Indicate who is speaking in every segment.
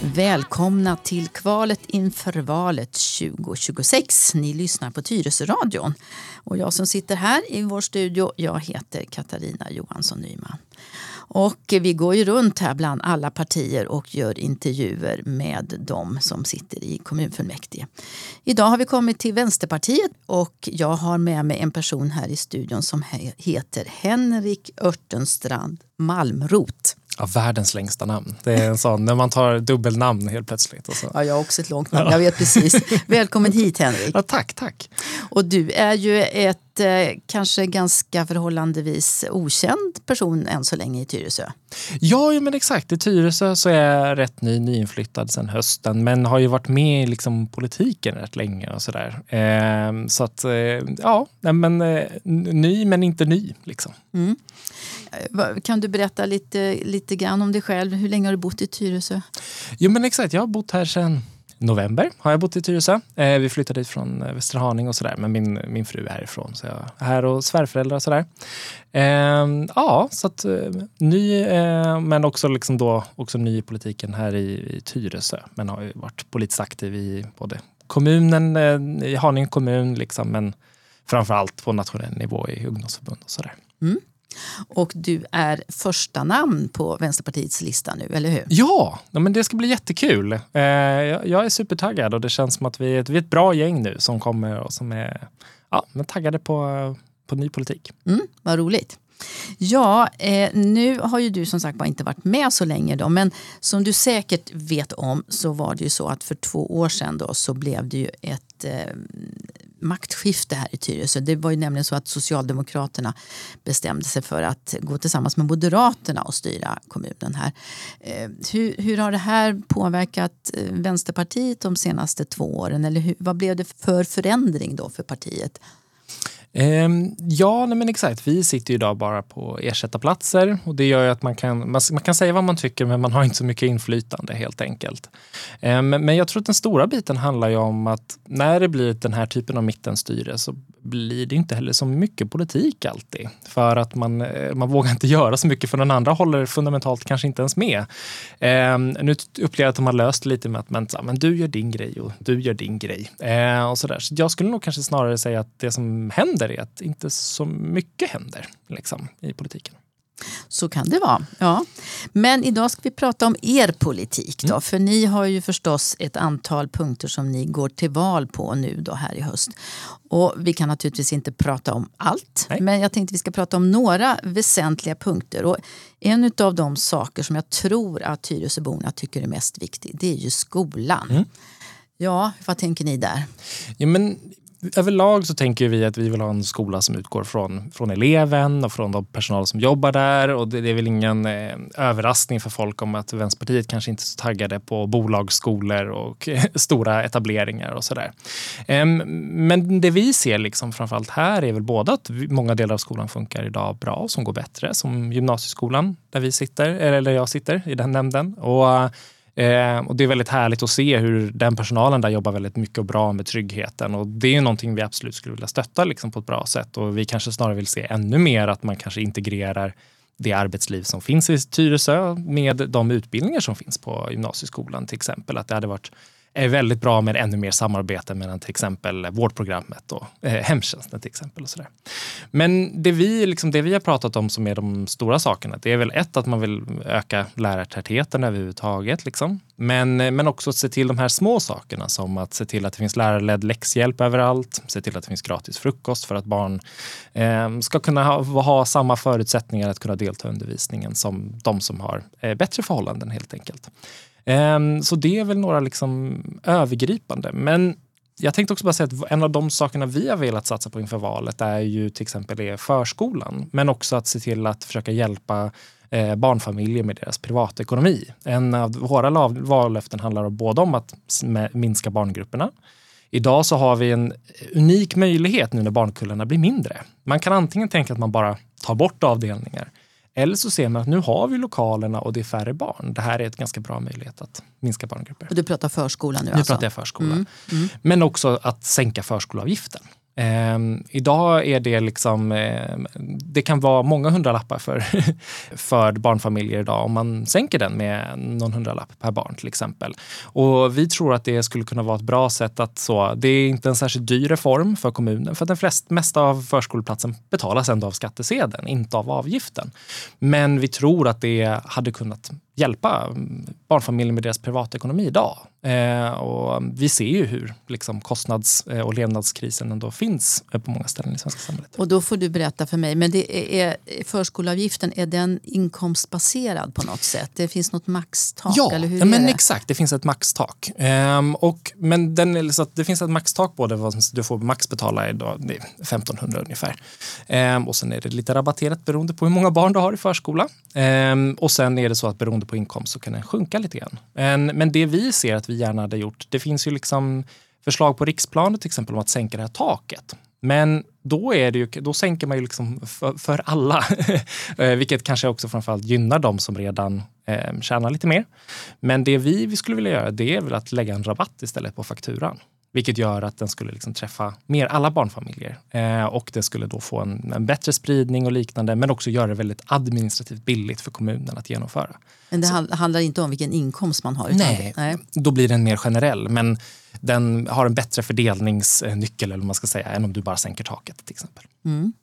Speaker 1: Välkomna till kvalet inför valet 2026. Ni lyssnar på Tyresöradion. Och jag som sitter här i vår studio, jag heter Katarina Johansson Nyman. Och vi går ju runt här bland alla partier och gör intervjuer med de som sitter i kommunfullmäktige. Idag har vi kommit till Vänsterpartiet och jag har med mig en person här i studion som heter Henrik Örtenstrand Malmroth.
Speaker 2: Ja, världens längsta namn. Det är en sån, när man tar dubbelnamn helt plötsligt. Och så.
Speaker 1: Ja, jag har också ett långt namn, jag vet precis. Välkommen hit, Henrik.
Speaker 2: Ja, tack.
Speaker 1: Och du är ju ett kanske ganska förhållandevis okänd person än så länge i Tyresö.
Speaker 2: Ja, men exakt. I Tyresö så är jag rätt nyinflyttad sedan hösten, men har ju varit med i liksom politiken rätt länge och sådär. Så att, ny men inte ny liksom.
Speaker 1: Mm. Kan du berätta lite grann om dig själv? Hur länge har du bott i Tyresö?
Speaker 2: Jo, men exakt. Jag har bott här sedan november. Har jag bott i Tyresö. Vi flyttade dit från Västerhaninge och sådär. Men min fru är härifrån. Så jag är här och svärföräldrar och sådär. Så att ny, men också liksom då också ny i politiken här i Tyresö. Men har ju varit politiskt aktiv i både kommunen, i Haninge kommun liksom, men framförallt på nationell nivå i ungdomsförbund och sådär.
Speaker 1: Mm. Och du är första namn på Vänsterpartiets lista nu, eller hur?
Speaker 2: Ja, men det ska bli jättekul. Jag är supertaggad och det känns som att vi är ett bra gäng nu som kommer och som är taggade på ny politik.
Speaker 1: Vad roligt. Ja, nu har ju du som sagt bara inte varit med så länge då, men som du säkert vet om så var det ju så att för 2 år sedan då så blev det ju ett maktskifte här i Tyresö. Det var ju nämligen så att Socialdemokraterna bestämde sig för att gå tillsammans med Moderaterna och styra kommunen här. Hur har det här påverkat Vänsterpartiet de senaste 2 åren? Eller vad blev det för förändring då för partiet?
Speaker 2: Men exakt. Vi sitter ju idag bara på ersättarplatser och det gör ju att man kan säga vad man tycker, men man har inte så mycket inflytande helt enkelt. Men jag tror att den stora biten handlar ju om att när det blir den här typen av mittenstyre så blir det inte heller så mycket politik alltid. För att man vågar inte göra så mycket för den andra håller fundamentalt kanske inte ens med. Nu upplever jag att de har löst lite med att men du gör din grej och du gör din grej. Och sådär. Så jag skulle nog kanske snarare säga att det som händer är att inte så mycket händer liksom, i politiken.
Speaker 1: Så kan det vara, ja. Men idag ska vi prata om er politik då. För ni har ju förstås ett antal punkter som ni går till val på nu då här i höst. Och vi kan naturligtvis inte prata om allt. Nej. Men jag tänkte vi ska prata om några väsentliga punkter. Och en av de saker som jag tror att Tyresöborna tycker är mest viktig, det är ju skolan. Ja, vad tänker ni där?
Speaker 2: Ja, men överlag så tänker vi att vi vill ha en skola som utgår från eleven och från de personal som jobbar där, och det är väl ingen överraskning för folk om att Vänsterpartiet kanske inte är så taggade på bolagsskolor och stora etableringar och sådär. Men det vi ser liksom framförallt här är väl både att många delar av skolan funkar idag bra, som går bättre, som gymnasieskolan där vi sitter, eller jag sitter i den nämnden, och det är väldigt härligt att se hur den personalen där jobbar väldigt mycket och bra med tryggheten, och det är någonting vi absolut skulle vilja stötta liksom på ett bra sätt, och vi kanske snarare vill se ännu mer att man kanske integrerar det arbetsliv som finns i Tyresö med de utbildningar som finns på gymnasieskolan till exempel, att det hade varit väldigt bra med ännu mer samarbete mellan till exempel vårdprogrammet och hemtjänsten till exempel och sådär. Men det vi har pratat om som är de stora sakerna, det är väl att man vill öka lärartätheten överhuvudtaget liksom. Men också att se till de här små sakerna, som att se till att det finns lärarledd läxhjälp överallt, se till att det finns gratis frukost för att barn ska kunna ha samma förutsättningar att kunna delta i undervisningen som de som har bättre förhållanden helt enkelt. Så det är väl några liksom övergripande. Men jag tänkte också bara säga att en av de sakerna vi har velat satsa på inför valet är ju till exempel förskolan. Men också att se till att försöka hjälpa barnfamiljer med deras privatekonomi. En av våra vallöften handlar både om att minska barngrupperna. Idag så har vi en unik möjlighet nu när barnkullarna blir mindre. Man kan antingen tänka att man bara tar bort avdelningar, eller så ser man att nu har vi lokalerna och det är färre barn. Det här är ett ganska bra möjlighet att minska barngrupper.
Speaker 1: Och du pratar förskolan nu
Speaker 2: alltså? Nu pratar jag förskola. Men också att sänka förskoleavgiften. Idag är det liksom, det kan vara många hundralappar för barnfamiljer idag om man sänker den med någon hundralapp per barn till exempel. Och vi tror att det skulle kunna vara ett bra sätt att det är inte en särskilt dyr reform för kommunen för att den mesta av förskoleplatsen betalas ändå av skattesedeln, inte av avgiften. Men vi tror att det hade kunnat hjälpa barnfamiljer med deras privatekonomi idag. Och vi ser ju hur liksom kostnads- och levnadskrisen ändå finns på många ställen i svenska samhället.
Speaker 1: Och då får du berätta för mig, men förskoleavgiften, är den inkomstbaserad på något sätt? Det finns något maxtak?
Speaker 2: Ja,
Speaker 1: eller hur
Speaker 2: men
Speaker 1: är det?
Speaker 2: exakt. Det finns ett maxtak. Men så att det finns ett maxtak på det. Du får max betala idag, det är 1500 ungefär. Och sen är det lite rabatterat beroende på hur många barn du har i förskola. Och sen är det så att beroende på inkomst så kan den sjunka lite grann. Men det vi ser att vi gärna hade gjort, det finns ju liksom förslag på riksplanet till exempel om att sänka det här taket. Men då sänker man ju liksom för alla, vilket kanske också framförallt gynnar de som redan tjänar lite mer. Men det vi skulle vilja göra, det är väl att lägga en rabatt istället på fakturan. Vilket gör att den skulle liksom träffa mer alla barnfamiljer. Och det skulle då få en bättre spridning och liknande. Men också göra det väldigt administrativt billigt för kommunen att genomföra.
Speaker 1: Men det handlar inte om vilken inkomst man har.
Speaker 2: Nej, då blir den mer generell. Men den har en bättre fördelningsnyckel eller vad man ska säga än om du bara sänker taket till exempel.
Speaker 1: Mm.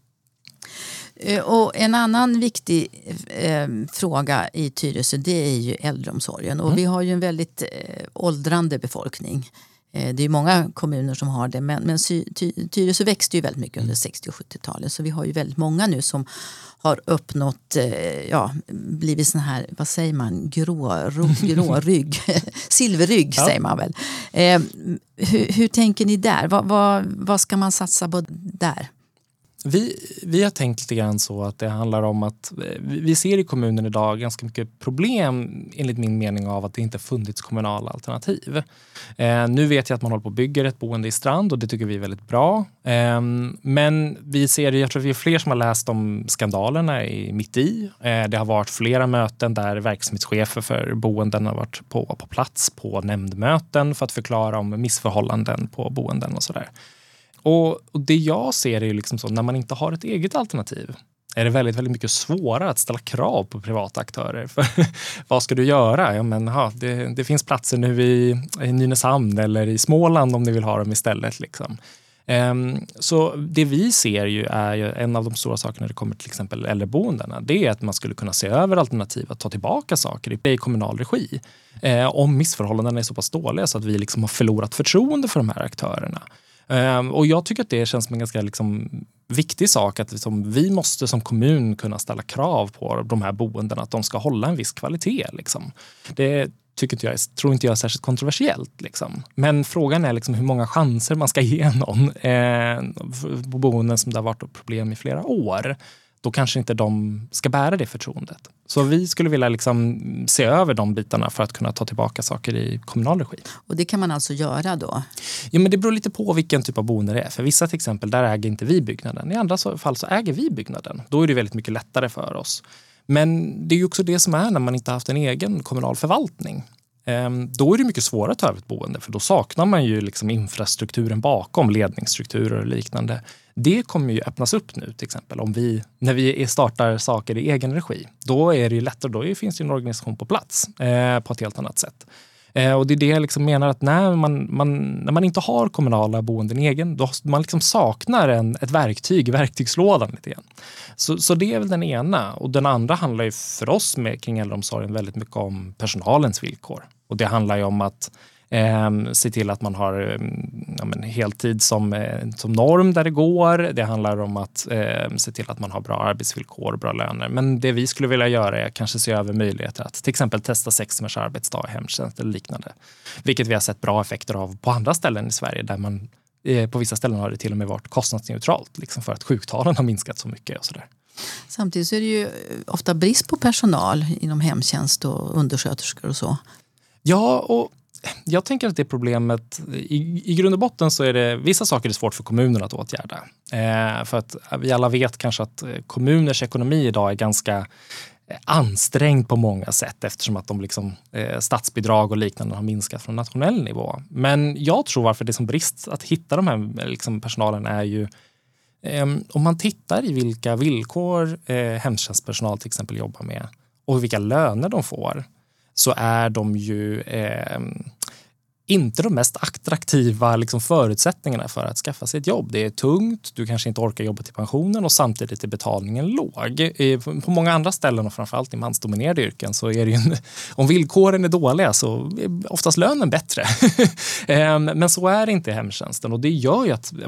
Speaker 1: Och en annan viktig fråga i Tyresö, det är ju äldreomsorgen. Och vi har ju en väldigt åldrande befolkning. Det är många kommuner som har det, men Tyresö växte ju väldigt mycket under 60- och 70-talet. Så vi har ju väldigt många nu som har uppnått, blivit sån här, vad säger man, grårygg, silverrygg säger man väl. Hur tänker ni där? Vad ska man satsa på där?
Speaker 2: Vi har tänkt lite grann så att det handlar om att vi ser i kommunen idag ganska mycket problem enligt min mening av att det inte funnits kommunala alternativ. Nu vet jag att man håller på att bygga ett boende i Strand och det tycker vi är väldigt bra. Men jag tror att vi är fler som har läst om skandalerna mitt i. Det har varit flera möten där verksamhetschefer för boenden har varit på plats på nämndmöten för att förklara om missförhållanden på boenden och sådär. Och det jag ser är ju liksom så, när man inte har ett eget alternativ är det väldigt, väldigt mycket svårare att ställa krav på privata aktörer. För vad ska du göra? Ja, men, det finns platser nu i Nynäshamn eller i Småland om ni vill ha dem istället. Liksom. Så det vi ser ju är ju en av de stora sakerna när det kommer till exempel äldreboendena. Det är att man skulle kunna se över alternativ att ta tillbaka saker i kommunal regi. Om missförhållandena är så pass dåliga så att vi liksom har förlorat förtroende för de här aktörerna. Och jag tycker att det känns som en ganska liksom viktig sak att liksom, vi måste som kommun kunna ställa krav på de här boendena att de ska hålla en viss kvalitet. Liksom. Det tror inte jag är särskilt kontroversiellt. Liksom. Men frågan är liksom hur många chanser man ska ge någon på boenden som det har varit problem i flera år. Då kanske inte de ska bära det förtroendet. Så vi skulle vilja liksom se över de bitarna för att kunna ta tillbaka saker i kommunal regi.
Speaker 1: Och det kan man alltså göra då?
Speaker 2: Ja, men det beror lite på vilken typ av boende det är. För vissa till exempel, där äger inte vi byggnaden. I andra fall så äger vi byggnaden. Då är det väldigt mycket lättare för oss. Men det är ju också det som är när man inte har haft en egen kommunal förvaltning. Då är det mycket svårare att ta över ett boende för då saknar man ju liksom infrastrukturen bakom, ledningsstrukturer och liknande. Det kommer ju öppnas upp nu till exempel när vi startar saker i egen regi. Då är det ju lättare, då finns det en organisation på plats på ett helt annat sätt. Och det är det jag liksom menar att när man inte har kommunala boenden egen, då man liksom saknar ett verktyg i verktygslådan lite grann. Så det är väl den ena. Och den andra handlar ju för oss kring äldreomsorgen väldigt mycket om personalens villkor. Och det handlar ju om att se till att man har heltid som norm där det går. Det handlar om att se till att man har bra arbetsvillkor och bra löner. Men det vi skulle vilja göra är kanske se över möjligheter att till exempel testa 6 timmars arbetsdag i hemtjänst eller liknande. Vilket vi har sett bra effekter av på andra ställen i Sverige där man på vissa ställen har det till och med varit kostnadsneutralt liksom för att sjuktalen har minskat så mycket och sådär.
Speaker 1: Samtidigt så är det ju ofta brist på personal inom hemtjänst och undersköterskor och så.
Speaker 2: Ja, och jag tänker att det problemet, i grund och botten så är det vissa saker är svårt för kommunerna att åtgärda. För att vi alla vet kanske att kommuners ekonomi idag är ganska ansträngd på många sätt eftersom att de liksom, statsbidrag och liknande har minskat från nationell nivå. Men jag tror varför det är som brist att hitta de här liksom, personalen är ju om man tittar i vilka villkor hemtjänstpersonal till exempel jobbar med och vilka löner de får, så är de ju inte de mest attraktiva liksom, förutsättningarna för att skaffa sig ett jobb. Det är tungt, du kanske inte orkar jobba till pensionen och samtidigt är betalningen låg. På många andra ställen och framförallt i mansdominerade yrken så är det ju om villkoren är dåliga så är oftast lönen bättre. Men så är det inte i hemtjänsten och det gör ju att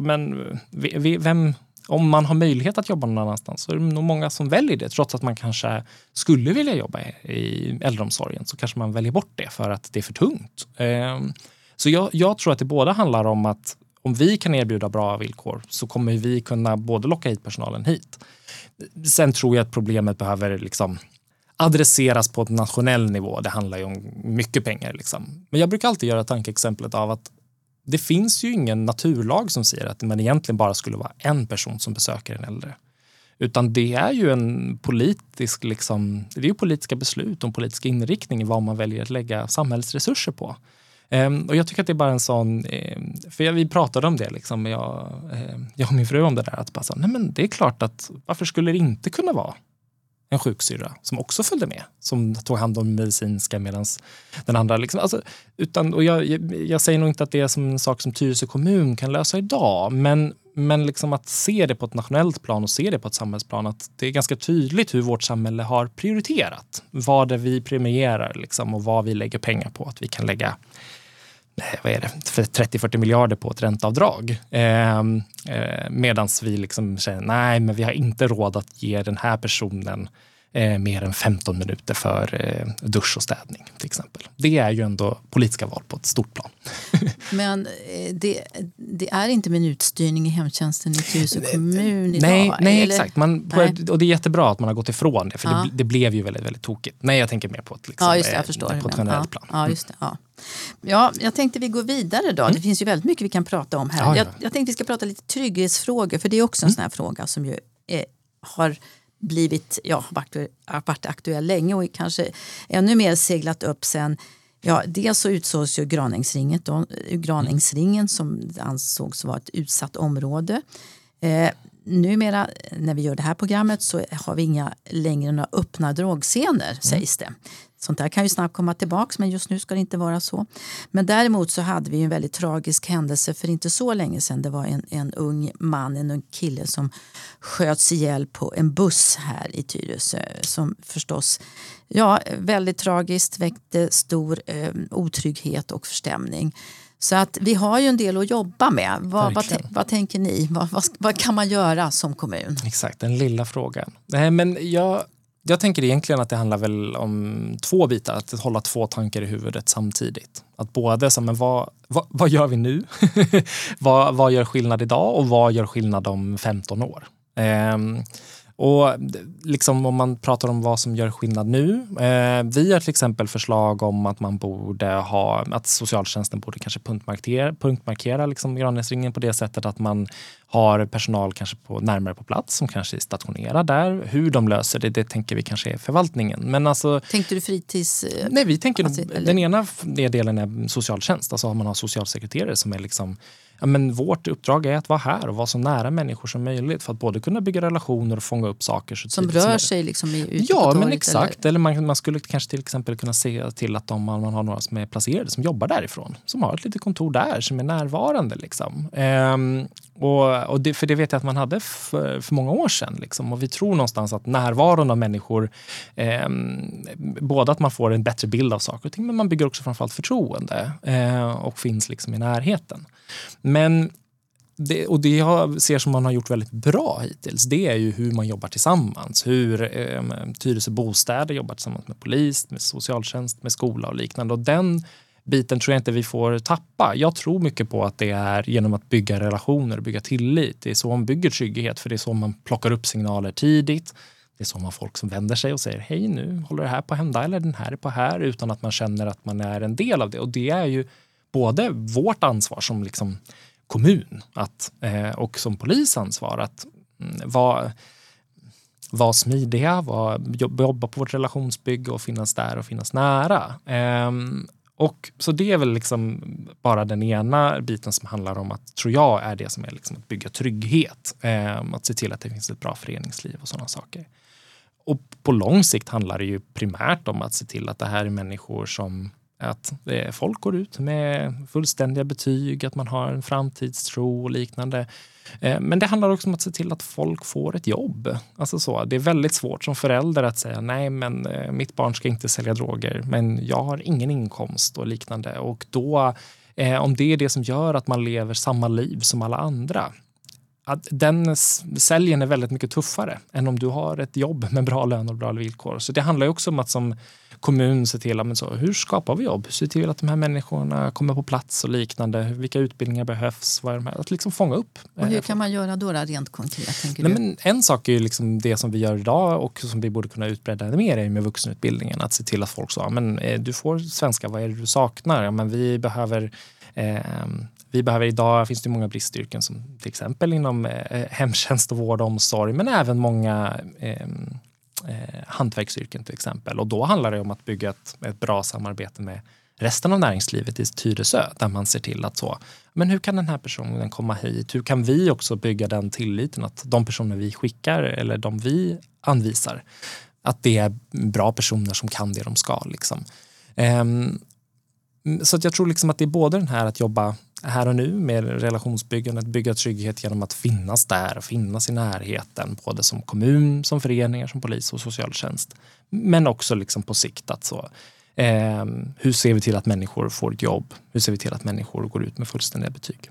Speaker 2: om man har möjlighet att jobba någon annanstans så är det nog många som väljer det. Trots att man kanske skulle vilja jobba i äldreomsorgen så kanske man väljer bort det för att det är för tungt. Så jag tror att det både handlar om att om vi kan erbjuda bra villkor så kommer vi kunna både locka hit personalen hit. Sen tror jag att problemet behöver liksom adresseras på ett nationell nivå. Det handlar ju om mycket pengar. Liksom. Men jag brukar alltid göra tankeexemplet av att det finns ju ingen naturlag som säger att man egentligen bara skulle vara en person som besöker en äldre. Utan det är ju en politisk, liksom, det är ju politiska beslut och politisk inriktning i vad man väljer att lägga samhällsresurser på. Och jag tycker att det är bara en sån, för vi pratade om det liksom, jag och min fru om det där, att bara så, nej men det är klart att varför skulle det inte kunna vara en sjuksyrra som också följde med, som tog hand om medicinska medan den andra liksom, alltså, och jag säger nog inte att det är som en sak som Tyresö kommun kan lösa idag, men liksom att se det på ett nationellt plan och se det på ett samhällsplan, att det är ganska tydligt hur vårt samhälle har prioriterat, vad det vi premierar liksom, och vad vi lägger pengar på, att vi kan lägga 30-40 miljarder på ett ränteavdrag. Medan vi liksom säger, nej men vi har inte råd att ge den här personen mer än 15 minuter för dusch och städning till exempel. Det är ju ändå politiska val på ett stort plan.
Speaker 1: Men det är inte minutstyrning i hemtjänsten i Tyresö kommun idag?
Speaker 2: Nej, exakt. Och det är jättebra att man har gått ifrån det, för det blev ju väldigt, väldigt tokigt. Nej, jag tänker mer på ett, liksom, på ett generellt plan.
Speaker 1: Ja, just det. Ja, jag tänkte vi går vidare då. Det finns ju väldigt mycket vi kan prata om här. Ja. Jag tänkte vi ska prata lite trygghetsfrågor, för det är också en sån här fråga som ju har blivit, varit aktuell länge och kanske ännu mer seglat upp sen. Ja, dels så utsågs ju Graningsringen som ansågs vara ett utsatt område. Numera när vi gör det här programmet så har vi inga längre några öppna drogscener, sägs det. Sånt där kan ju snabbt komma tillbaka, men just nu ska det inte vara så. Men däremot så hade vi en väldigt tragisk händelse för inte så länge sedan. Det var en ung man, en ung kille som sköts ihjäl på en buss här i Tyresö. Som förstås, väldigt tragiskt, väckte stor otrygghet och förstämning. Så att vi har ju en del att jobba med. Vad tänker ni? Vad kan man göra som kommun?
Speaker 2: Exakt, den lilla frågan. Nej, men jag tänker egentligen att det handlar väl om två bitar. Att hålla två tankar i huvudet samtidigt. Att både, men vad gör vi nu? vad gör skillnad idag och vad gör skillnad om 15 år? Och liksom om man pratar om vad som gör skillnad nu. Vi har till exempel förslag om att man borde att socialtjänsten borde kanske punktmarkera liksom Graningsringen på det sättet att man har personal kanske närmare på plats som kanske är stationerad där. Hur de löser det tänker vi kanske är förvaltningen. Men alltså,
Speaker 1: tänkte du fritids?
Speaker 2: Nej, vi tänker den ena delen är socialtjänst. Alltså man har socialsekreterare som är liksom, men vårt uppdrag är att vara här och vara så nära människor som möjligt för att både kunna bygga relationer och fånga upp saker.
Speaker 1: Som rör sig liksom ute på
Speaker 2: torget,
Speaker 1: men
Speaker 2: exakt. Eller man skulle kanske till exempel kunna se till att om man har några som är placerade, som jobbar därifrån, som har ett litet kontor där, som är närvarande. Liksom. För det vet jag att man hade för många år sedan. Liksom. Och vi tror någonstans att närvaron av människor, både att man får en bättre bild av saker och ting, men man bygger också framförallt förtroende och finns liksom i närheten. Men det jag ser som man har gjort väldigt bra hittills, det är ju hur man jobbar tillsammans. Hur Tyresö bostäder jobbar tillsammans med polis, med socialtjänst, med skola och liknande. Och den biten tror jag inte vi får tappa. Jag tror mycket på att det är genom att bygga relationer och bygga tillit. Det är så man bygger trygghet, för det är så man plockar upp signaler tidigt. Det är så man har folk som vänder sig och säger hej, nu håller det här på att hända eller den här är på här, utan att man känner att man är en del av det. Och det är ju både vårt ansvar som liksom kommun och som polisansvar att vara smidiga, jobba på vårt relationsbygge och finnas där och finnas nära. Och så det är väl liksom bara den ena biten som handlar om att, tror jag, är det som är liksom att bygga trygghet. Att se till att det finns ett bra föreningsliv och sådana saker. Och på lång sikt handlar det ju primärt om att se till att det här är människor som att folk går ut med fullständiga betyg, att man har en framtidstro och liknande. Men det handlar också om att se till att folk får ett jobb. Alltså så, det är väldigt svårt som förälder att säga nej, men mitt barn ska inte sälja droger, men jag har ingen inkomst och liknande. Och då, om det är det som gör att man lever samma liv som alla andra, att den säljen är väldigt mycket tuffare än om du har ett jobb med bra lön och bra villkor. Så det handlar ju också om att som kommun se till hur skapar vi jobb? Se till att de här människorna kommer på plats och liknande. Vilka utbildningar behövs? Vad är de här? Att liksom fånga upp.
Speaker 1: Och hur kan man göra då rent konkret, tänker du?
Speaker 2: Men en sak är ju liksom det som vi gör idag och som vi borde kunna utbredda mer är med vuxenutbildningen. Att se till att folk sa, men du får svenska, vad är det du saknar? Ja, men vi behöver idag, finns det många bristyrken som till exempel inom hemtjänst och vård och omsorg, men även många hantverksyrken till exempel. Och då handlar det om att bygga ett bra samarbete med resten av näringslivet i Tyresö, där man ser till att men hur kan den här personen komma hit? Hur kan vi också bygga den tilliten att de personer vi skickar eller de vi anvisar, att det är bra personer som kan det de ska liksom. Så att jag tror liksom att det är både den här att jobba här och nu med relationsbyggandet, bygga trygghet genom att finnas där och finnas i närheten, både som kommun, som föreningar, som polis och socialtjänst. Men också liksom på sikt att hur ser vi till att människor får ett jobb? Hur ser vi till att människor går ut med fullständiga betyg?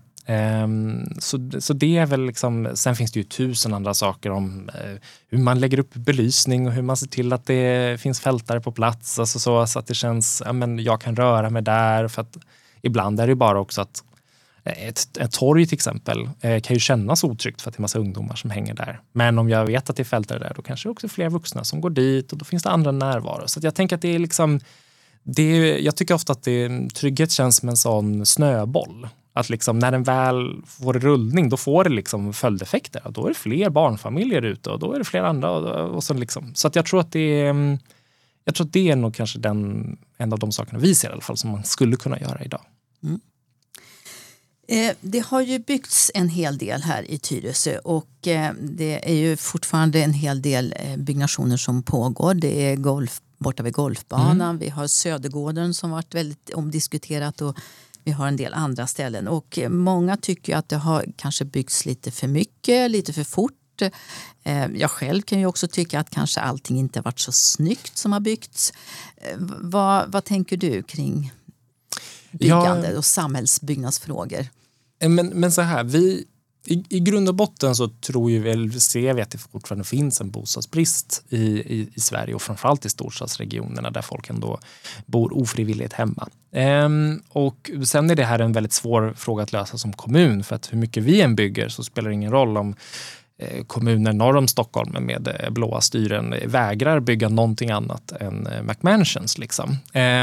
Speaker 2: Så det är väl liksom, sen finns det ju 1000 andra saker om hur man lägger upp belysning och hur man ser till att det finns fältare på plats, alltså så att det känns, jag kan röra mig där, för att ibland är det bara också att ett torg till exempel kan ju kännas otryggt för att det är massa ungdomar som hänger där. Men om jag vet att det är fältare där, då kanske det också är fler vuxna som går dit och då finns det andra närvaro. Så att jag tänker att det är liksom, jag tycker ofta att trygghet känns som en sån snöboll. Att liksom, när den väl får rullning, då får det liksom följdeffekter. Då är det fler barnfamiljer ute och då är det fler andra. Och så liksom. Så att jag tror att det är nog kanske en av de sakerna vi ser i alla fall som man skulle kunna göra idag. Mm.
Speaker 1: Det har ju byggts en hel del här i Tyresö och det är ju fortfarande en hel del byggnationer som pågår. Det är borta vid golfbanan, vi har Södergården som varit väldigt omdiskuterat och vi har en del andra ställen. Och många tycker att det har kanske byggts lite för mycket, lite för fort. Jag själv kan ju också tycka att kanske allting inte har varit så snyggt som har byggts. Vad tänker du kring byggande och samhällsbyggnadsfrågor?
Speaker 2: Men så här, i grund och botten så ser vi att det fortfarande finns en bostadsbrist i Sverige och framförallt i storstadsregionerna där folk ändå bor ofrivilligt hemma. Och sen är det här en väldigt svår fråga att lösa som kommun, för att hur mycket vi än bygger så spelar det ingen roll om kommuner norr om Stockholm med blåa styren vägrar bygga någonting annat än McMansions liksom.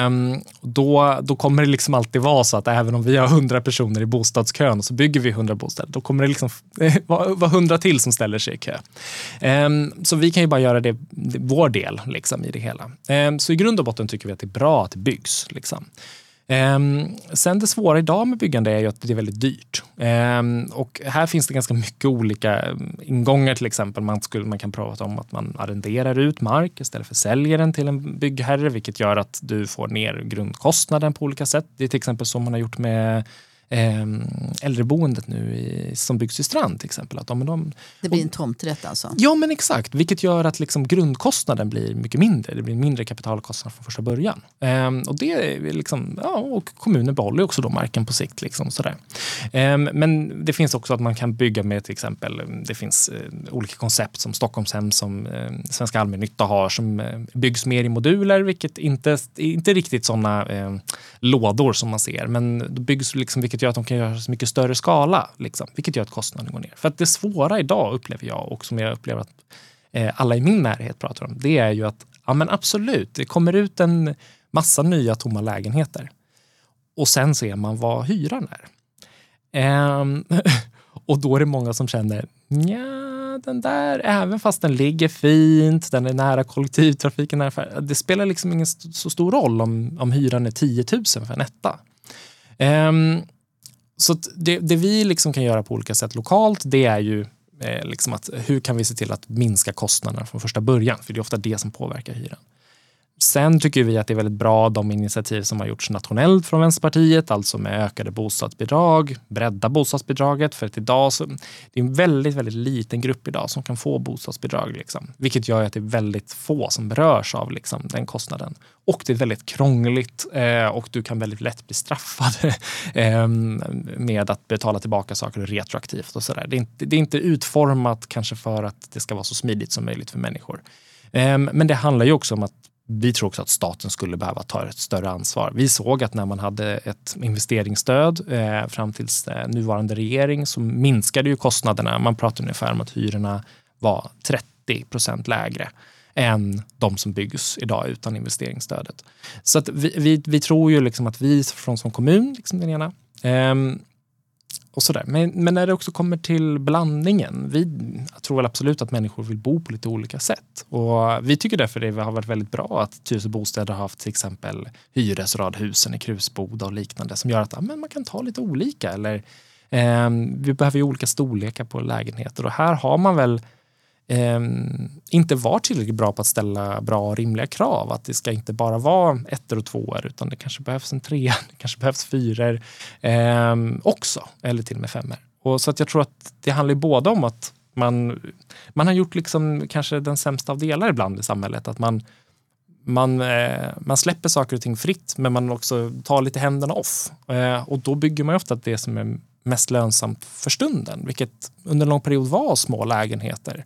Speaker 2: Då kommer det liksom alltid vara så att även om vi har 100 personer i bostadskön och så bygger vi 100 bostäder, då kommer det liksom vara 100 till som ställer sig i kö. Så vi kan ju bara göra vår del liksom i det hela. Så i grund och botten tycker vi att det är bra att det byggs liksom. Sen det svåra idag med byggande är ju att det är väldigt dyrt. Och här finns det ganska mycket olika ingångar, till exempel. Man kan prata om att man arrenderar ut mark istället för säljer den till en byggherre, vilket gör att du får ner grundkostnaden på olika sätt. Det är till exempel som man har gjort med äldreboendet nu som byggs i Strand till exempel.
Speaker 1: Det blir en tomträtt alltså?
Speaker 2: Ja, men exakt. Vilket gör att liksom grundkostnaden blir mycket mindre. Det blir mindre kapitalkostnad från första början. Och det är liksom, och kommunen behåller också då marken på sikt. Liksom, sådär. Men det finns också att man kan bygga med till exempel, det finns olika koncept som Stockholmshem som Svenska allmännytta har som byggs mer i moduler, vilket inte riktigt sådana lådor som man ser. Men det byggs liksom, vilket gör att de kan göra så mycket större skala, liksom, vilket gör att kostnaden går ner. För att det svåra idag upplever jag, och som jag upplever att alla i min närhet pratar om, det är ju att ja men absolut, det kommer ut en massa nya tomma lägenheter. Och sen ser man vad hyran är. Och då är det många som känner, den där, även fast den ligger fint, den är nära kollektivtrafiken, det spelar liksom ingen så stor roll om hyran är 10 000 för en etta. Så det vi liksom kan göra på olika sätt lokalt, det är ju liksom att hur kan vi se till att minska kostnaderna från första början, för det är ofta det som påverkar hyran. Sen tycker vi att det är väldigt bra de initiativ som har gjorts nationellt från Vänsterpartiet, alltså med ökade bostadsbidrag, bredda bostadsbidraget, för att idag så, det är en väldigt, väldigt liten grupp idag som kan få bostadsbidrag, liksom, vilket gör att det är väldigt få som berörs av liksom, den kostnaden. Och det är väldigt krångligt och du kan väldigt lätt bli straffad med att betala tillbaka saker retroaktivt och sådär. Det är inte utformat kanske för att det ska vara så smidigt som möjligt för människor. Men det handlar ju också om att vi tror också att staten skulle behöva ta ett större ansvar. Vi såg att när man hade ett investeringsstöd fram tills nuvarande regering så minskade ju kostnaderna. Man pratar ungefär om att hyrorna var 30% lägre än de som byggs idag utan investeringsstödet. Så att vi tror ju liksom att vi som kommun, liksom den ena, och sådär. Men när det också kommer till blandningen, jag tror väl absolut att människor vill bo på lite olika sätt. Och vi tycker därför det har varit väldigt bra att Tyresö Bostäder har haft till exempel hyresradhusen i Krusboda och liknande som gör att man kan ta lite olika. Eller vi behöver ju olika storlekar på lägenheter och här har man väl inte varit tillräckligt bra på att ställa bra och rimliga krav. Att det ska inte bara vara 1 och 2 utan det kanske behövs en 3, det kanske behövs 4 också. Eller till och med 5. Och så att jag tror att det handlar ju både om att man har gjort liksom kanske den sämsta av delar ibland i samhället. Att man släpper saker och ting fritt men man också tar lite händerna off. Och då bygger man ju ofta det som är mest lönsamt för stunden. Vilket under en lång period var små lägenheter.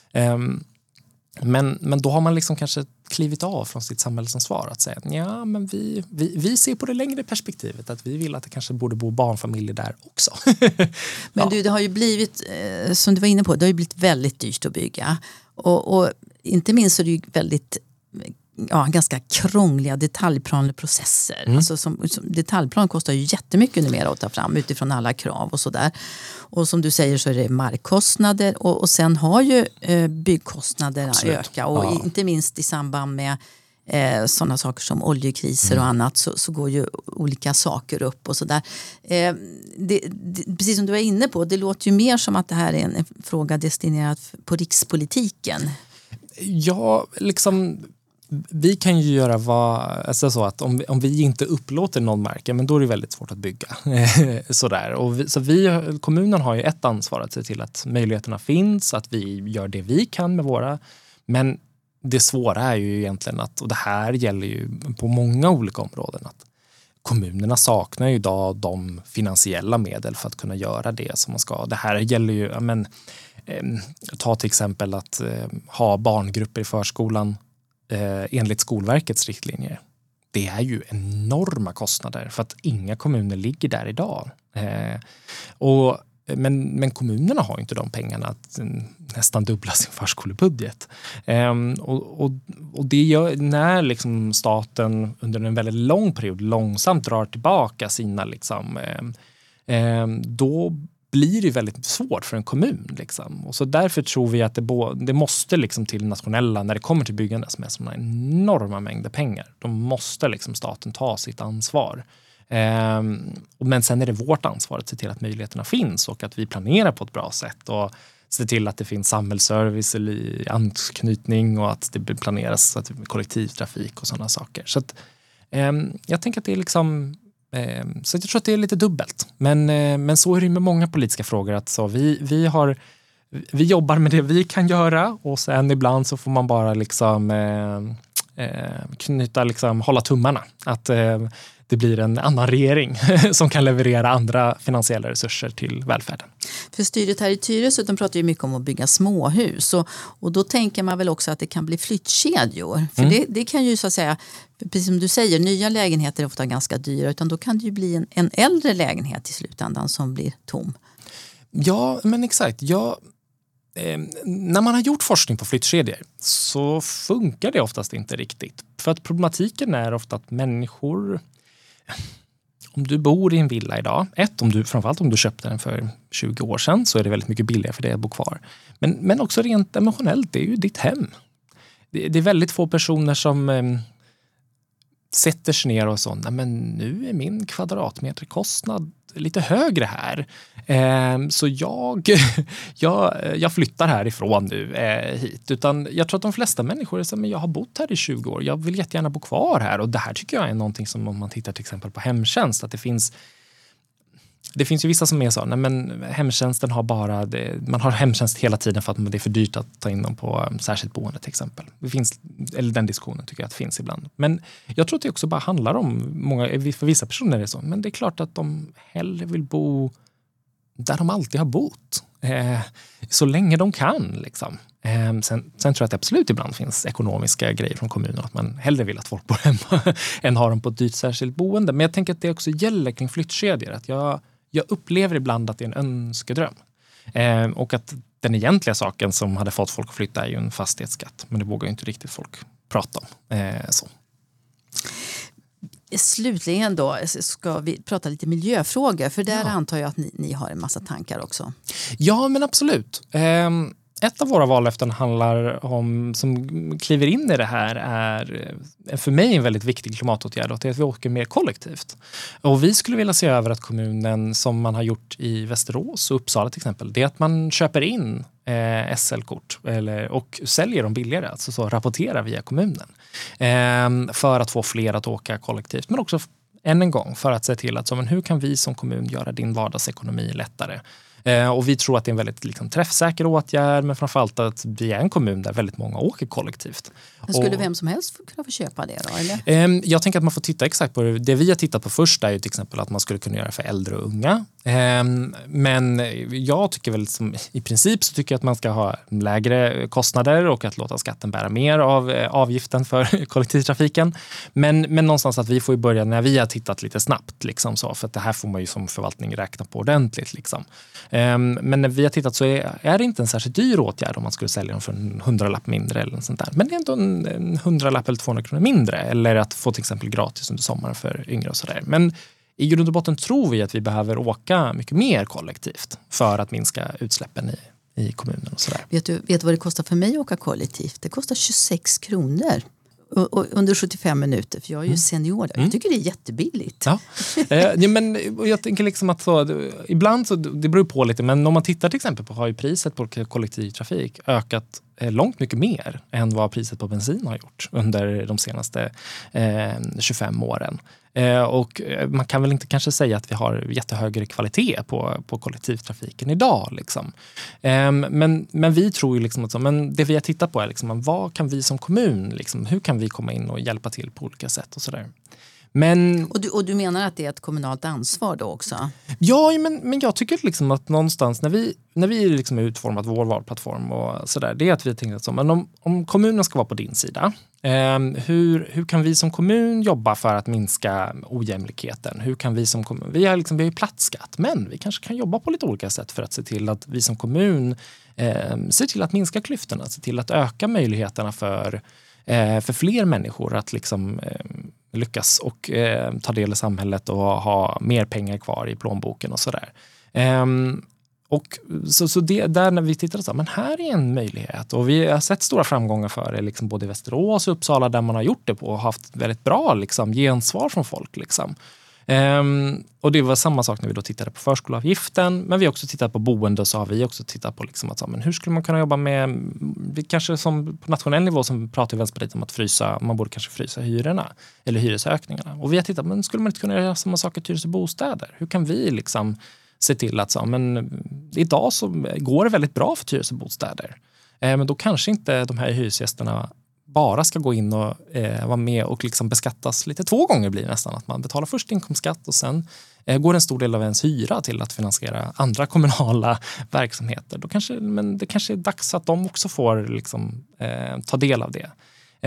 Speaker 2: Men då har man liksom kanske klivit av från sitt samhällsansvar att säga ja, men vi ser på det längre perspektivet att vi vill att det kanske borde bo barnfamiljer där också.
Speaker 1: Men du, det har ju blivit, som du var inne på, det har ju blivit väldigt dyrt att bygga. Och inte minst så är det ju väldigt ganska krångliga detaljplaneprocesser. Alltså detaljplan kostar ju jättemycket numera att ta fram utifrån alla krav och sådär. Och som du säger så är det markkostnader och sen har ju byggkostnaderna ökat och inte minst i samband med sådana saker som oljekriser och annat så går ju olika saker upp och sådär. Precis som du var inne på, det låter ju mer som att det här är en fråga destinerad på rikspolitiken.
Speaker 2: Ja, liksom vi kan ju göra så att om vi inte upplåter någon mark, men då är det väldigt svårt att bygga. Sådär. Och kommunen har ju ett ansvar att se till att möjligheterna finns, att vi gör det vi kan med våra. Men det svåra är ju egentligen och det här gäller ju på många olika områden, att kommunerna saknar ju idag de finansiella medel för att kunna göra det som man ska. Det här gäller ju, ta till exempel att ha barngrupper i förskolan enligt Skolverkets riktlinjer. Det är ju enorma kostnader för att inga kommuner ligger där idag. Men kommunerna har ju inte de pengarna att nästan dubbla sin förskolebudget. Och det gör när liksom staten under en väldigt lång period långsamt drar tillbaka sina då blir det väldigt svårt för en kommun. Liksom. Och så därför tror vi att det måste liksom till nationella, när det kommer till byggande som är sådana enorma mängder pengar. Då måste liksom staten ta sitt ansvar. Men sen är det vårt ansvar att se till att möjligheterna finns och att vi planerar på ett bra sätt och se till att det finns samhällsservice i anknytning och att det planeras så att det blir kollektivtrafik och sådana saker. Så att, jag tänker att det är liksom så jag tror att det är lite dubbelt. Men så är det med många politiska frågor. Att så vi jobbar med det vi kan göra och sen ibland så får man bara hålla tummarna. Att det blir en annan regering som kan leverera andra finansiella resurser till välfärden.
Speaker 1: För styret här i Tyresö, de pratar ju mycket om att bygga småhus och då tänker man väl också att det kan bli flyttkedjor. För det kan ju så att säga, precis som du säger, nya lägenheter är ofta ganska dyra, utan då kan det ju bli en äldre lägenhet i slutändan som blir tom.
Speaker 2: Ja, men exakt. När man har gjort forskning på flyttkedjor så funkar det oftast inte riktigt. För att problematiken är ofta att människor, om du bor i en villa idag, framförallt om du köpte den för 20 år sedan, så är det väldigt mycket billigare för dig att bo kvar. Men också rent emotionellt, det är ju ditt hem. Det är väldigt få personer som sätter sig ner och så, men nu är min kvadratmeterkostnad lite högre här. Så jag flyttar härifrån nu hit. Utan jag tror att de flesta människor är så, men jag har bott här i 20 år. Jag vill jättegärna bo kvar här. Och det här tycker jag är någonting som, om man tittar till exempel på hemtjänst, att det finns ju vissa som är så, men hemtjänsten har man har hemtjänst hela tiden för att det är för dyrt att ta in dem på särskilt boende till exempel. Eller den diskussionen tycker jag att det finns ibland. Men jag tror att det också bara handlar om, för vissa personer är det så, men det är klart att de hellre vill bo där de alltid har bott. Så länge de kan liksom. Sen tror jag att det absolut ibland finns ekonomiska grejer från kommunen, att man hellre vill att folk bor hemma än har dem på ett dyrt särskilt boende. Men jag tänker att det också gäller kring flyttkedjor, att jag upplever ibland att det är en önskedröm. Och att den egentliga saken som hade fått folk att flytta är ju en fastighetsskatt. Men det vågar ju inte riktigt folk prata om. Så.
Speaker 1: Slutligen då ska vi prata lite miljöfrågor. För där antar jag att ni har en massa tankar också.
Speaker 2: Ja, men absolut. Ett av våra vallöften handlar om, som kliver in i det här, är för mig en väldigt viktig klimatåtgärd, och det är att vi åker mer kollektivt. Och vi skulle vilja se över att kommunen, som man har gjort i Västerås och Uppsala till exempel, det är att man köper in SL-kort och säljer dem billigare, alltså så rapporterar via kommunen. För att få fler att åka kollektivt, men också än en gång för att se till att hur kan vi som kommun göra din vardagsekonomi lättare. Och vi tror att det är en väldigt träffsäker åtgärd, men framförallt att vi är en kommun där väldigt många åker kollektivt.
Speaker 1: Men skulle vem som helst kunna få köpa det då, eller?
Speaker 2: Jag tänker att man får titta exakt på det. Det vi har tittat på först är ju till exempel att man skulle kunna göra för äldre och unga. Men jag tycker väl i princip så tycker jag att man ska ha lägre kostnader och att låta skatten bära mer av avgiften för kollektivtrafiken. Men någonstans att vi får ju börja när vi har tittat lite snabbt liksom så, för att det här får man ju som förvaltning räkna på ordentligt liksom. Men när vi har tittat så är det inte en särskilt dyr åtgärd om man skulle sälja dem för en 100-lapp mindre eller något sånt där. Men det är ändå en 100-lapp eller 200 kronor mindre, eller att få till exempel gratis under sommaren för yngre och sådär. Men i grund och botten tror vi att vi behöver åka mycket mer kollektivt för att minska utsläppen i kommunen och sådär.
Speaker 1: Vet du vad det kostar för mig att åka kollektivt? Det kostar 26 kronor. Och under 75 minuter, för jag är ju senior. Jag tycker det är jättebilligt.
Speaker 2: Ja. Men jag tänker liksom att ibland så, det beror på lite, men om man tittar till exempel på, har ju priset på kollektivtrafik ökat långt mycket mer än vad priset på bensin har gjort under de senaste 25 åren. Och man kan väl inte kanske säga att vi har jättehögre kvalitet på kollektivtrafiken idag. Liksom. Men vi tror ju liksom att men det vi har tittat på är liksom, vad kan vi som kommun, liksom, hur kan vi komma in och hjälpa till på olika sätt och sådär. Men,
Speaker 1: och du menar att det är ett kommunalt ansvar då också?
Speaker 2: Ja, men jag tycker liksom att någonstans när vi liksom utformat vår valplattform och sådär, det är att vi tänker att men om kommunen ska vara på din sida, hur kan vi som kommun jobba för att minska ojämlikheten? Hur kan vi som kommun, vi har ju platsskatt, men vi kanske kan jobba på lite olika sätt för att se till att vi som kommun ser till att minska klyftorna, se till att öka möjligheterna för fler människor att liksom lyckas och ta del i samhället och ha mer pengar kvar i plånboken och sådär. Och så det, där när vi tittar så men här är en möjlighet, och vi har sett stora framgångar för det liksom både i Västerås och Uppsala där man har gjort det på och haft väldigt bra liksom gensvar från folk liksom. Och det var samma sak när vi då tittade på förskolavgiften, men vi har också tittat på boende, och så har vi också tittat på liksom att men hur skulle man kunna jobba med, vi kanske som på nationell nivå som pratar i Vänsterpartiet om att man borde kanske frysa hyrorna eller hyresökningarna, och vi har tittat, men skulle man inte kunna göra samma saker till bostäder? Hur kan vi liksom se till att men idag så går det väldigt bra för hyresbostäder, men då kanske inte de här hyresgästerna bara ska gå in och vara med och liksom beskattas lite 2 gånger, blir nästan att man betalar först inkomstskatt och sen går en stor del av ens hyra till att finansiera andra kommunala verksamheter. Men det kanske är dags att de också får liksom, ta del av det.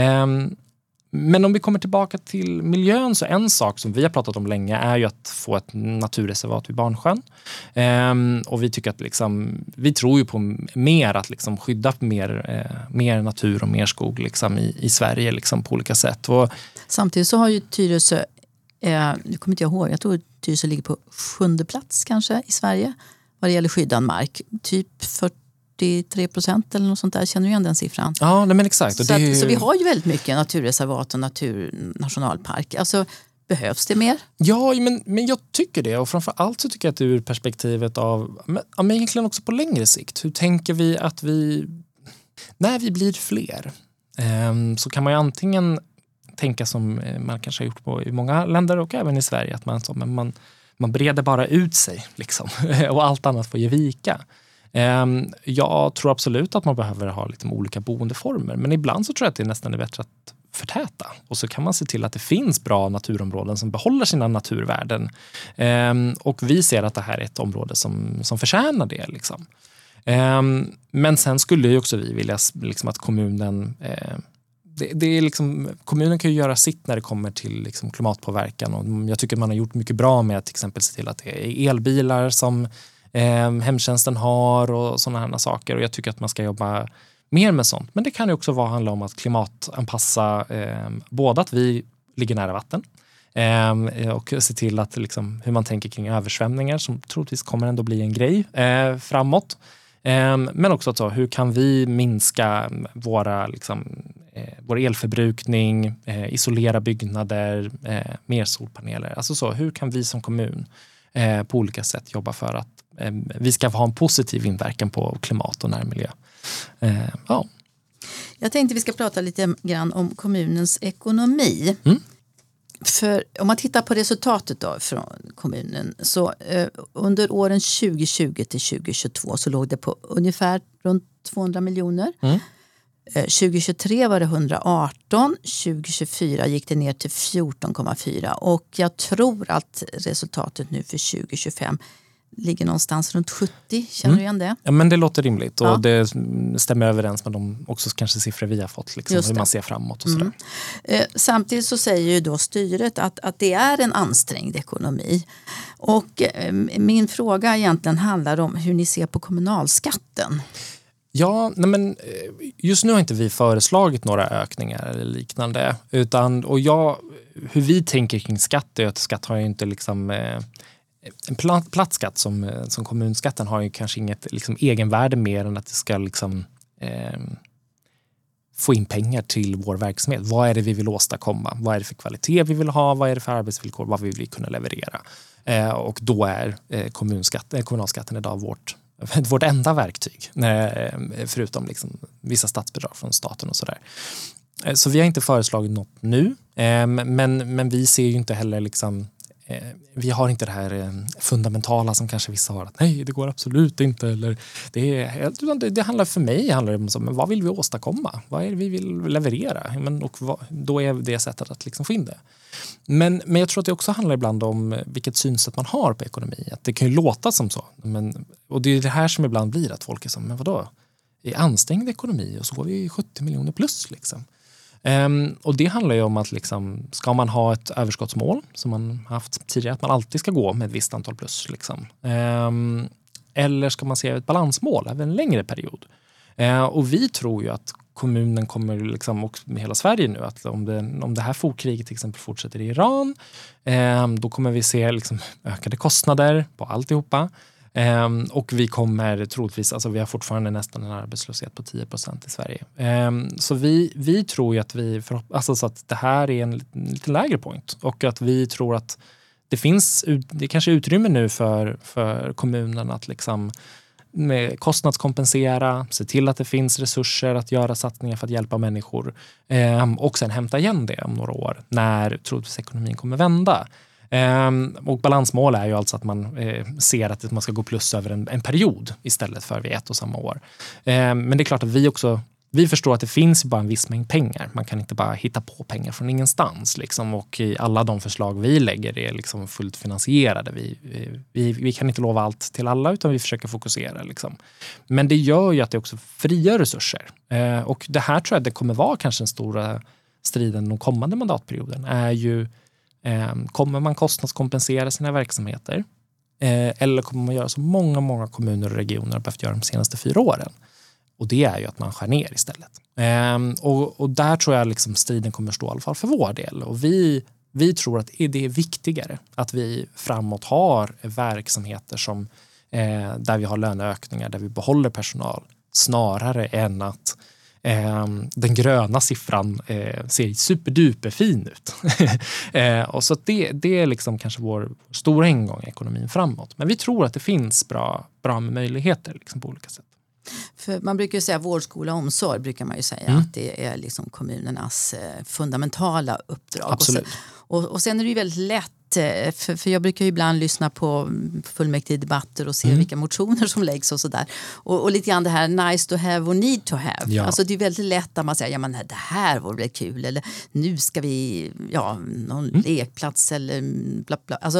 Speaker 2: Men om vi kommer tillbaka till miljön, så en sak som vi har pratat om länge är ju att få ett naturreservat vid Barnsjön. Och vi tycker att liksom, vi tror ju på mer att liksom skydda mer natur och mer skog liksom i Sverige liksom på olika sätt. Och
Speaker 1: samtidigt så har ju Tyresö, nu kommer inte jag ihåg, jag tror Tyresö ligger på 7:e plats kanske i Sverige vad det gäller skyddad mark. Typ 43% eller något sånt där. Känner du igen den siffran?
Speaker 2: Ja, men exakt.
Speaker 1: Så vi har ju väldigt mycket naturreservat och nationalpark. Alltså, behövs det mer?
Speaker 2: Ja, men jag tycker det. Och framförallt så tycker jag att ur perspektivet av, men egentligen också på längre sikt. Hur tänker vi att när vi blir fler, så kan man ju antingen tänka som man kanske har gjort i många länder och även i Sverige, att man breder bara ut sig liksom, och allt annat får ge vika. Jag tror absolut att man behöver ha liksom olika boendeformer, men ibland så tror jag att det nästan är bättre att förtäta. Och så kan man se till att det finns bra naturområden som behåller sina naturvärden. Och vi ser att det här är ett område som förtjänar det. Liksom. Men sen skulle ju också vi vilja liksom, att kommunen... Det är liksom, kommunen kan ju göra sitt när det kommer till liksom, klimatpåverkan. Och jag tycker man har gjort mycket bra med att till exempel se till att det är elbilar som hemtjänsten har och sådana här saker. Och jag tycker att man ska jobba mer med sånt. Men det kan ju också handla om att klimatanpassa både att vi ligger nära vatten och se till att liksom, hur man tänker kring översvämningar som troligtvis kommer ändå bli en grej framåt. Men också att hur kan vi minska vår elförbrukning, isolera byggnader, mer solpaneler. Alltså så, hur kan vi som kommun på olika sätt jobba för att vi ska ha en positiv inverkan på klimat och närmiljö. Ja.
Speaker 1: Jag tänkte vi ska prata lite grann om kommunens ekonomi. För om man tittar på resultatet då från kommunen så under åren 2020 till 2022 så låg det på ungefär runt 200 miljoner. 2023 var det 118, 2024 gick det ner till 14,4 och jag tror att resultatet nu för 2025 ligger någonstans runt 70. Känner du igen det?
Speaker 2: Ja, men det låter rimligt och det stämmer överens med de också kanske siffror vi har fått, liksom, hur man ser framåt och sådär.
Speaker 1: Samtidigt så säger ju då styret att det är en ansträngd ekonomi. Och min fråga egentligen handlar om hur ni ser på kommunalskatten.
Speaker 2: Ja, men just nu har inte vi föreslagit några ökningar eller liknande. Hur vi tänker kring skatt är att skatt har ju inte liksom... En platt skatt som kommunskatten har ju kanske inget liksom, egenvärde mer än att det ska liksom, få in pengar till vår verksamhet. Vad är det vi vill åstadkomma? Vad är det för kvalitet vi vill ha? Vad är det för arbetsvillkor? Vad vill vi kunna leverera? Och då är kommunalskatten idag vårt enda verktyg. Förutom liksom, vissa statsbidrag från staten och sådär. Så vi har inte föreslagit något nu. Men vi ser ju inte heller liksom... Vi har inte det här fundamentala som kanske vissa har att nej, det går absolut inte. Eller det handlar för mig om så, men vad vill vi åstadkomma? Vad är det vi vill leverera? Då är det sättet att liksom få in det. Men jag tror att det också handlar ibland om vilket synsätt man har på ekonomi. Att det kan ju låta som så. Och det är det här som ibland blir att folk är som, men vadå? I ansträngd ekonomi och så går vi 70 miljoner plus liksom. Och det handlar ju om att liksom, ska man ha ett överskottsmål som man haft tidigare, att man alltid ska gå med ett visst antal plus liksom. Eller ska man se ett balansmål över en längre period. Och vi tror ju att kommunen kommer liksom, och med hela Sverige nu, att om det här kriget till exempel fortsätter i Iran, då kommer vi se liksom, ökade kostnader på alltihopa. Och vi kommer troligtvis, alltså vi har fortfarande nästan en arbetslöshet på 10% i Sverige. Så vi tror ju att så att det här är en lite lägre point. Och att vi tror att det kanske är utrymme nu för kommunen att liksom kostnadskompensera, se till att det finns resurser att göra satsningar för att hjälpa människor. Och sen hämta igen det om några år när troligtvis ekonomin kommer vända. Och balansmål är ju alltså att man ser att man ska gå plus över en period istället för vid ett och samma år. Men det är klart att vi förstår att det finns bara en viss mängd pengar. Man kan inte bara hitta på pengar från ingenstans. Liksom. Och i alla de förslag vi lägger är liksom fullt finansierade. Vi kan inte lova allt till alla utan vi försöker fokusera. Liksom. Men det gör ju att det också frigör resurser. Och det här tror jag det kommer vara kanske den stora striden de kommande mandatperioden. Är ju kommer man kostnadskompensera sina verksamheter eller kommer man göra som många kommuner och regioner har behövt göra de senaste 4 åren? Och det är ju att man skär ner istället. Och där tror jag liksom striden kommer stå i alla fall för vår del. Och vi Vi tror att det är viktigare att vi framåt har verksamheter som, där vi har löneökningar, där vi behåller personal, snarare än att den gröna siffran ser superduperfin ut. Och så att det är liksom kanske vår stora ingång i ekonomin framåt. Men vi tror att det finns bra möjligheter liksom på olika sätt.
Speaker 1: För man brukar ju säga vård, skola och omsorg brukar man ju säga att det är liksom kommunernas fundamentala uppdrag.
Speaker 2: Absolut.
Speaker 1: Och sen är det ju väldigt lätt, för jag brukar ju ibland lyssna på fullmäktigedebatter och se vilka motioner som läggs och sådär. Och lite grann det här nice to have och need to have.
Speaker 2: Ja.
Speaker 1: Alltså det är väldigt lätt att man säger, ja men det här vore väl kul, eller nu ska vi, någon lekplats eller bla bla. Alltså,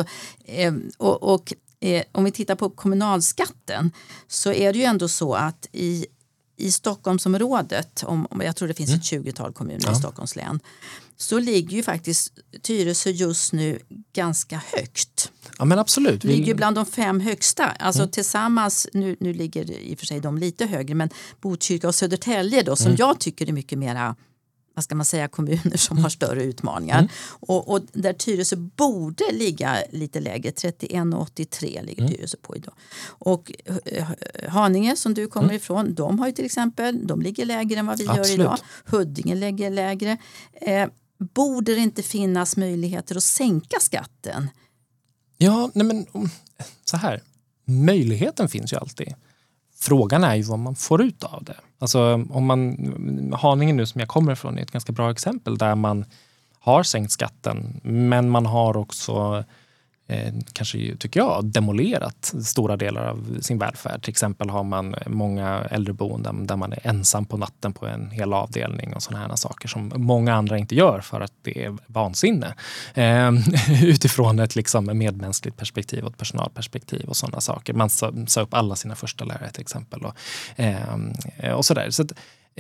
Speaker 1: om vi tittar på kommunalskatten så är det ju ändå så att i Stockholmsområdet, jag tror det finns ett 20-tal kommuner i Stockholms län, så ligger ju faktiskt Tyresö just nu ganska högt.
Speaker 2: Ja men absolut.
Speaker 1: Ligger bland de 5 högsta. Alltså tillsammans, nu ligger i och för sig de lite högre, men Botkyrka och Södertälje då, som jag tycker är mycket mera, vad ska man säga, kommuner som har större utmaningar. Och där Tyresö borde ligga lite lägre, 31,83 ligger Tyresö på idag. Och Haninge som du kommer ifrån, de har ju till exempel, de ligger lägre än vad vi gör idag. Huddinge ligger lägre. Borde det inte finnas möjligheter att sänka skatten?
Speaker 2: Ja, nej men så här. Möjligheten finns ju alltid. Frågan är ju vad man får ut av det. Alltså Haninge nu som jag kommer ifrån är ett ganska bra exempel där man har sänkt skatten, men man har också kanske, tycker jag, demolerat stora delar av sin välfärd. Till exempel har man många äldreboenden där man är ensam på natten på en hel avdelning och sådana här saker som många andra inte gör för att det är vansinne. Utifrån ett liksom medmänskligt perspektiv och ett personalperspektiv och sådana saker. Man sa upp alla sina första lärare till exempel och sådär. Så att,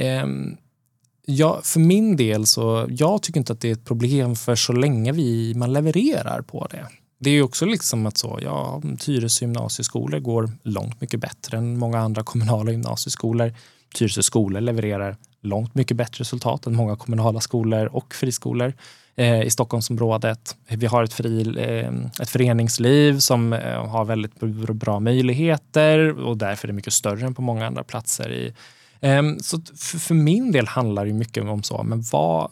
Speaker 2: för min del så jag tycker inte att det är ett problem för så länge man levererar på det. Det är ju också liksom att Tyresö gymnasieskolor går långt mycket bättre än många andra kommunala gymnasieskolor. Tyresö skolor levererar långt mycket bättre resultat än många kommunala skolor och friskolor i Stockholmsområdet. Vi har ett föreningsliv som har väldigt bra möjligheter och därför är det mycket större än på många andra platser. Så för min del handlar det mycket om så, men vad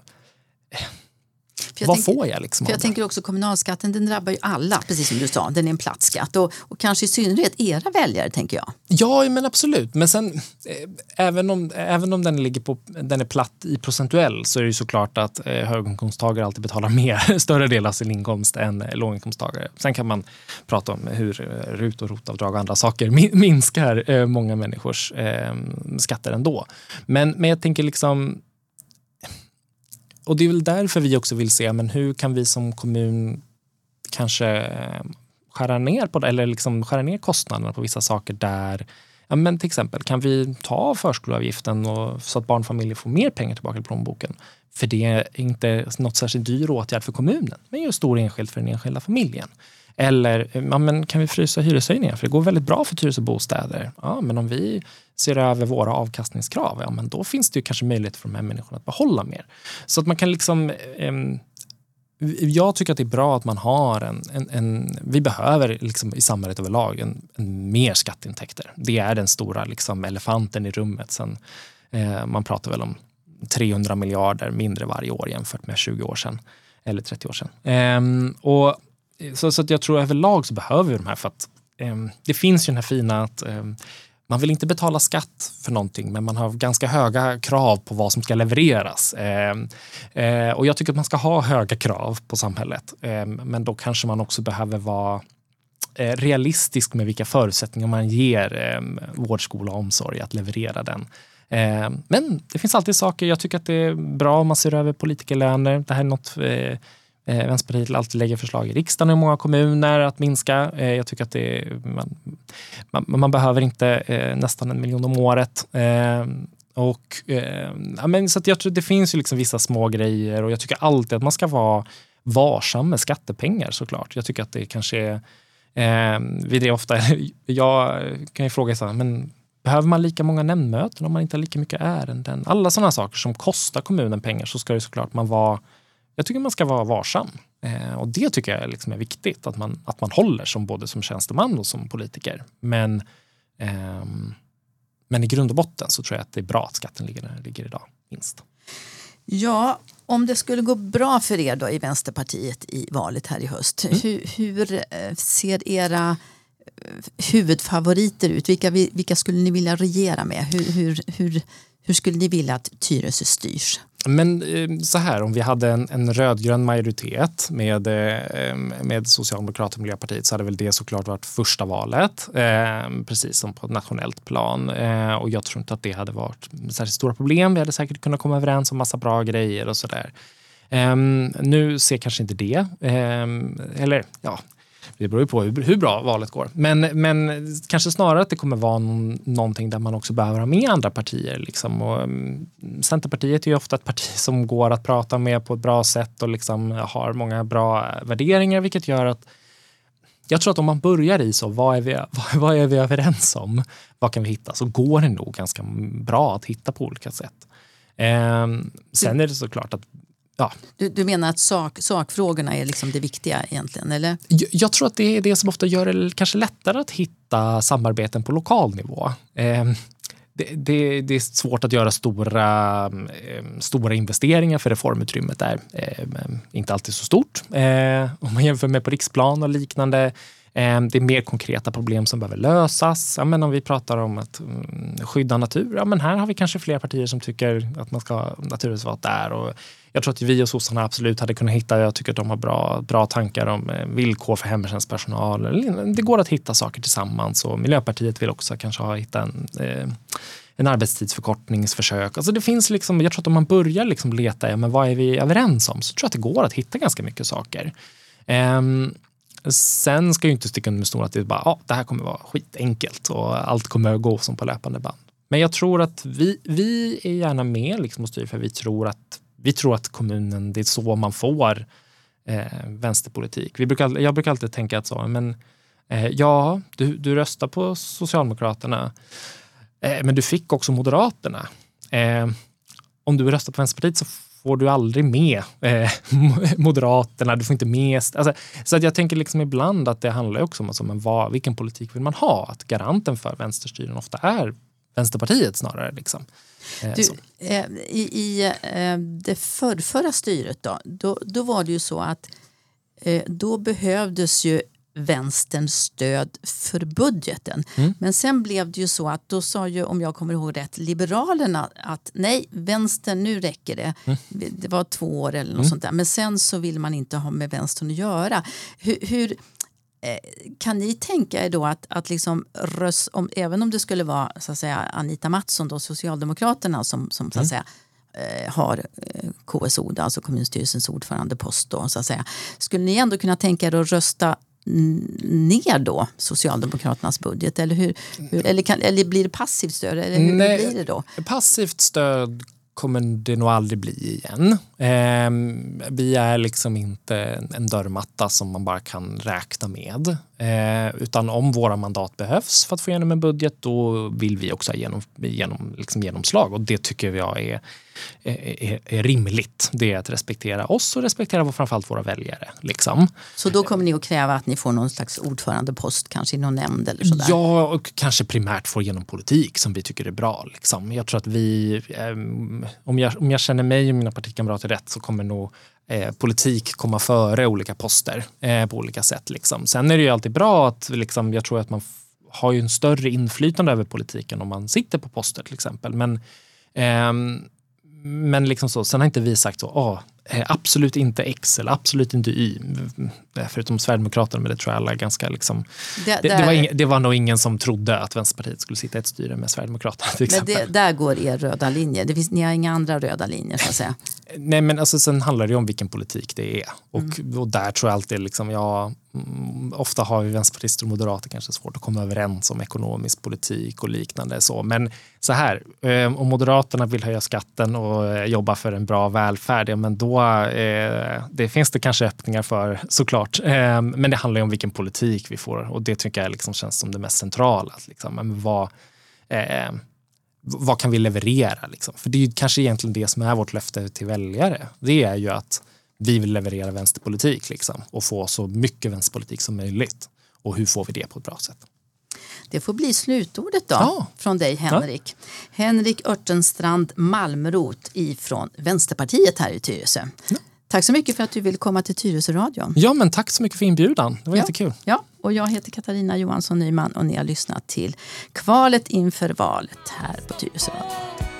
Speaker 2: får jag liksom?
Speaker 1: För jag tänker också kommunalskatten, den drabbar ju alla, precis som du sa. Den är en platt skatt och kanske i synnerhet era väljare, tänker jag.
Speaker 2: Ja, men absolut. Men sen, även om den är platt i procentuell, så är det ju såklart att höginkomsttagare alltid betalar mer, större del av sin inkomst än låginkomsttagare. Sen kan man prata om hur RUT och ROT-avdrag och andra saker minskar många människors skatter ändå. Men jag tänker liksom, och det är väl därför vi också vill se, men hur kan vi som kommun kanske skära ner på det, eller liksom skära ner kostnaderna på vissa saker där, ja men till exempel kan vi ta förskoleavgiften så att barnfamiljer får mer pengar tillbaka i plånboken. För det är inte något särskilt dyr åtgärd för kommunen, men ju stor enskild för den enskilda familjen. Eller ja, men kan vi frysa hyreshöjningar? För det går väldigt bra för Tyresö bostäder. Ja, men om vi ser över våra avkastningskrav, ja, men då finns det ju kanske möjlighet för de här människorna att behålla mer. Så att man kan liksom... jag tycker att det är bra att man har vi behöver liksom i samhället överlag en mer skatteintäkter. Det är den stora liksom elefanten i rummet. Sen, man pratar väl om 300 miljarder mindre varje år jämfört med 20 år sedan. Eller 30 år sedan. Så att jag tror överlag så behöver vi de här, för att det finns ju den här fina att man vill inte betala skatt för någonting, men man har ganska höga krav på vad som ska levereras. Och jag tycker att man ska ha höga krav på samhället. Men då kanske man också behöver vara realistisk med vilka förutsättningar man ger vård, skola och omsorg att leverera den. Men det finns alltid saker, jag tycker att det är bra om man ser över politikerlöner. Det här är något... Vänsterpartiet alltid lägger förslag i riksdagen i många kommuner att minska. Jag tycker att man behöver inte nästan 1 miljon om året. Så att jag tror det finns ju liksom vissa små grejer, och jag tycker alltid att man ska vara varsam med skattepengar såklart. Jag tycker att det kanske är ofta, jag kan ju fråga så här, men behöver man lika många nämndmöten om man inte har lika mycket ärenden? Alla sådana saker som kostar kommunen pengar, så ska det såklart jag tycker man ska vara varsam. Och det tycker jag liksom är viktigt, att man håller som både som tjänsteman och som politiker. Men i grund och botten så tror jag att det är bra att skatten ligger idag minst.
Speaker 1: Ja, om det skulle gå bra för er då i Vänsterpartiet i valet här i höst, hur ser era huvudfavoriter ut? Vilka skulle ni vilja regera med? Hur skulle ni vilja att Tyresö styrs?
Speaker 2: Men så här, om vi hade en rödgrön majoritet med Socialdemokraterna och Miljöpartiet, så hade väl det såklart varit första valet, precis som på ett nationellt plan. Och jag tror inte att det hade varit särskilt stora problem. Vi hade säkert kunnat komma överens om massa bra grejer och sådär. Nu ser kanske inte det. Eller ja, det beror ju på hur bra valet går. Men kanske snarare att det kommer vara någonting där man också behöver ha med andra partier. Liksom. Och Centerpartiet är ju ofta ett parti som går att prata med på ett bra sätt och liksom har många bra värderingar, vilket gör att jag tror att om man börjar i så, vad är vi överens om? Vad kan vi hitta? Så går det nog ganska bra att hitta på olika sätt. Sen är det såklart att ja.
Speaker 1: Du menar att sakfrågorna är liksom det viktiga egentligen, eller?
Speaker 2: Jag tror att det är det som ofta gör det kanske lättare att hitta samarbeten på lokal nivå. Det är svårt att göra stora investeringar, för reformutrymmet är inte alltid så stort. Om man jämför med på riksplan och liknande. Det är mer konkreta problem som behöver lösas. Ja, men om vi pratar om att skydda natur, ja, men här har vi kanske fler partier som tycker att man ska ha naturreservat där. Och jag tror att vi och sossarna absolut hade kunnat hitta, jag tycker att de har bra tankar om villkor för hemtjänstpersonal. Det går att hitta saker tillsammans, och Miljöpartiet vill också kanske hitta en arbetstidsförkortningsförsök. Alltså det finns liksom, jag tror att om man börjar liksom leta, men vad är vi överens om, så tror jag att det går att hitta ganska mycket saker. Sen ska ju inte sticka under med stor att det är bara, det här kommer vara skitenkelt och allt kommer att gå som på löpande band. Men jag tror att vi är gärna med liksom och styr, för vi tror att kommunen, det är så man får vänsterpolitik. Jag brukar alltid tänka att så, men du röstar på Socialdemokraterna, men du fick också Moderaterna. Om du röstar på Vänsterpartiet så får du aldrig med Moderaterna, du får inte med. Alltså, så att jag tänker liksom ibland att det handlar också om vilken politik vill man ha? Att garanten för vänsterstyren ofta är Vänsterpartiet snarare. Liksom.
Speaker 1: I det förra styret då var det ju så att då behövdes ju vänsterns stöd för budgeten. Men sen blev det ju så att då sa ju, om jag kommer ihåg rätt, Liberalerna att nej, vänstern, nu räcker det. Det var 2 år eller något sånt där. Men sen så vill man inte ha med vänstern att göra. Hur kan ni tänka er då att liksom även om det skulle vara så att säga Anita Mattsson då, Socialdemokraterna som så att säga har KSO, alltså kommunstyrelsens ordförandepost då, så att säga. Skulle ni ändå kunna tänka er att rösta ner då Socialdemokraternas budget, eller eller blir det passivt stöd, eller hur blir det då?
Speaker 2: Passivt stöd kommer det nog aldrig bli igen. Vi är liksom inte en dörrmatta som man bara kan räkna med. Utan om våra mandat behövs för att få igenom en budget, då vill vi också ha genomslag. Och det tycker jag är rimligt. Det är att respektera oss och respektera framförallt våra väljare. Liksom.
Speaker 1: Så då kommer ni att kräva att ni får någon slags ordförandepost, kanske i någon nämnd eller sådär?
Speaker 2: Ja, och kanske primärt får igenom politik som vi tycker är bra. Liksom. Jag tror att om jag känner mig och mina partikamrater rätt, så kommer nog politik komma före olika poster på olika sätt. Liksom. Sen är det ju alltid bra att liksom, jag tror att man har ju en större inflytande över politiken om man sitter på poster till exempel. Men liksom så, sen har inte vi sagt så, absolut inte X eller absolut inte Y, förutom Sverigedemokraterna, men det tror jag alla är ganska liksom, det var nog ingen som trodde att Vänsterpartiet skulle sitta i ett styre med Sverigedemokraterna till exempel.
Speaker 1: Men där går er röda linje, ni har inga andra röda linjer så att säga.
Speaker 2: Nej, men alltså, sen handlar det ju om vilken politik det är, och där tror jag alltid liksom, ofta har ju vänsterpartister och moderater kanske svårt att komma överens om ekonomisk politik och liknande så, men så här, om Moderaterna vill höja skatten och jobba för en bra välfärd, men då det finns det kanske öppningar för, såklart, men det handlar ju om vilken politik vi får, och det tycker jag liksom känns som det mest centrala, liksom. Men vad kan vi leverera liksom? För det är ju kanske egentligen det som är vårt löfte till väljare. Det är ju att vi vill leverera vänsterpolitik liksom, och få så mycket vänsterpolitik som möjligt. Och hur får vi det på ett bra sätt?
Speaker 1: Det får bli slutordet då från dig, Henrik. Ja. Henrik Örtenstrand Malmroth ifrån Vänsterpartiet här i Tyresö. Ja. Tack så mycket för att du ville komma till Tyresö-radion.
Speaker 2: Ja, men tack så mycket för inbjudan. Det var jättekul.
Speaker 1: Ja, och jag heter Katarina Johansson Nyman och ni har lyssnat till Kvalet inför valet här på Tyresö-radion.